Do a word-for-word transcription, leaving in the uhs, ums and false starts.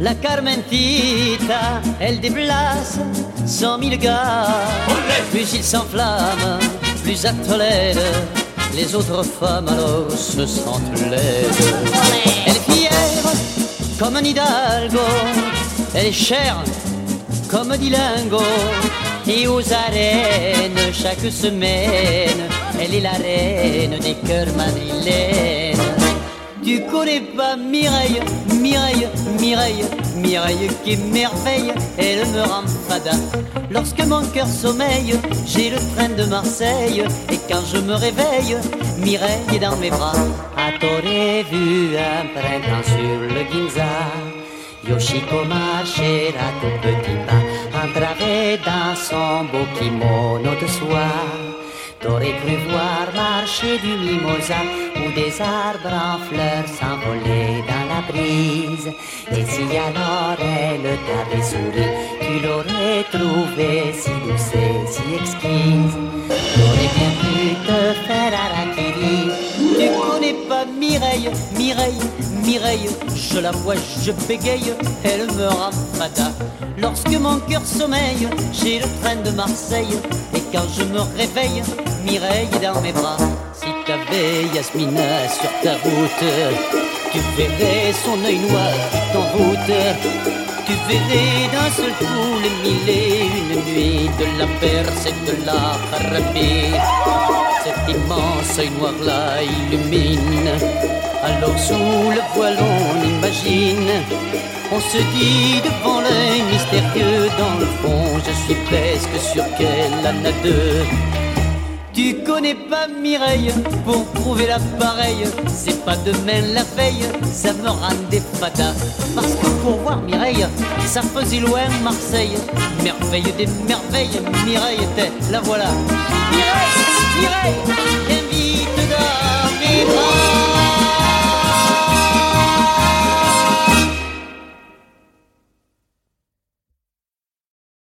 La Carmentita, elle déplace cent mille gars. Plus il s'enflamme, plus à Tolède, les autres femmes alors se sentent laides. Elle est fière comme un hidalgo, elle est chère comme dit Lingo. Et aux arènes chaque semaine, elle est la reine des cœurs madrilènes. Tu connais pas Mireille, Mireille, Mireille, Mireille qui est merveille, elle me rend fada. Lorsque mon cœur sommeille, j'ai le train de Marseille, et quand je me réveille, Mireille est dans mes bras. Ah, t'aurais vu un printemps sur le Ginza, Yoshiko marchait à tout petit pas, entravé dans son beau kimono de soie. T'aurais cru voir marcher du mimosa ou des arbres en fleurs s'envoler dans la brise. Et si alors elle t'avait souri, tu l'aurais trouvé si douce et si exquise. T'aurais bien pu te faire harakiri. Tu connais pas Mireille, Mireille, Mireille, je la vois, je bégaye, elle me rend fada. Lorsque mon cœur sommeille, j'ai le train de Marseille, et quand je me réveille, Mireille est dans mes bras. Si t'avais Yasmina sur ta route, tu verrais son œil noir qui t'envoûte. Tu verrais d'un seul coup les mille et une nuits de la Perse et de la Arabie. Cet immense œil noir là illumine. Alors sous le voile on imagine, on se dit devant l'œil mystérieux. Dans le fond je suis presque sûr qu'elle en a deux. Tu connais pas Mireille, pour prouver la pareille, c'est pas demain la veille, ça me rendait fada. Parce que pour voir Mireille, ça faisait loin Marseille. Merveille des merveilles, Mireille était, la voilà. Mireille, Mireille, invite dans mes bras.